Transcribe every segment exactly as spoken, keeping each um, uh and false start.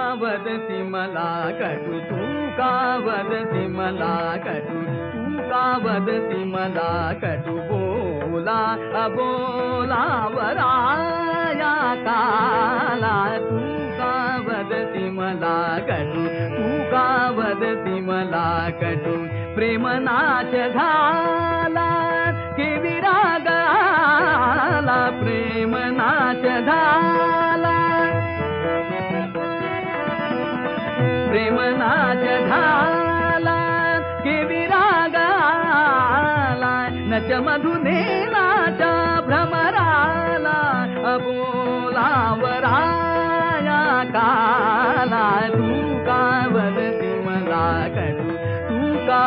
वदसी मला कटू तू का वदसी मला कटू तू का वदसी मला कटू बोला अबोला वराया काला तू का वदसी मला कटू तू का वदसी मला कटू प्रेमनाश झाला की विराग आला प्रेमनाश झाला प्रेमनाश झाला की विराग आला नच मधुनेनाच्या भ्रमराला अबोला वराया काला तू का वदसी मला कटू तू का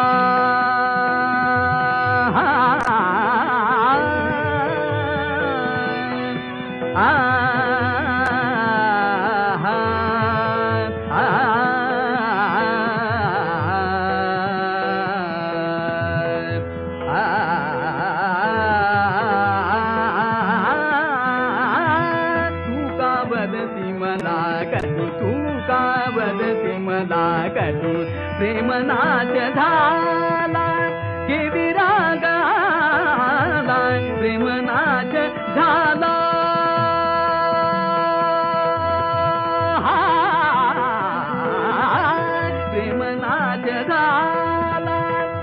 प्रेमनाश झाला की विराग आला प्रेमनाश झाला प्रेमनाश झाला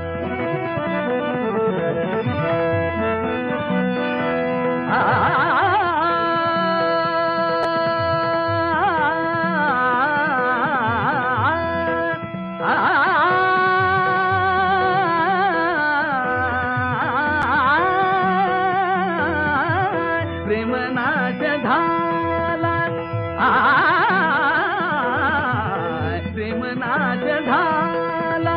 प्रेमनाश झाला प्रेमनाश झाला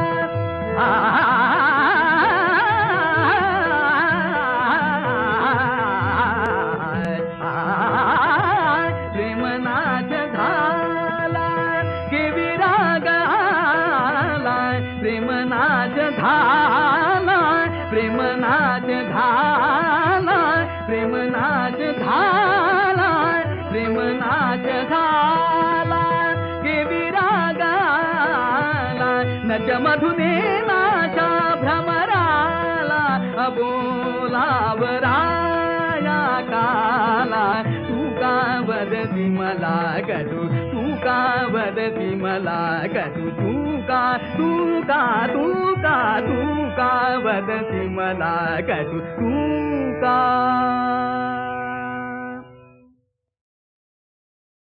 प्रेमनाश झाला की विराग आला प्रेमनाश झाला प्रेमनाश झाला प्रेमनाश झाला प्रेमनाश झाला की विराग आला नच मधुनेनाच्या भ्रमराला अबोला वराया काला तू का वदसी मला कटू तू का वदसी मला कटू तू का तू का तू का तू का वदसी मला कटू तू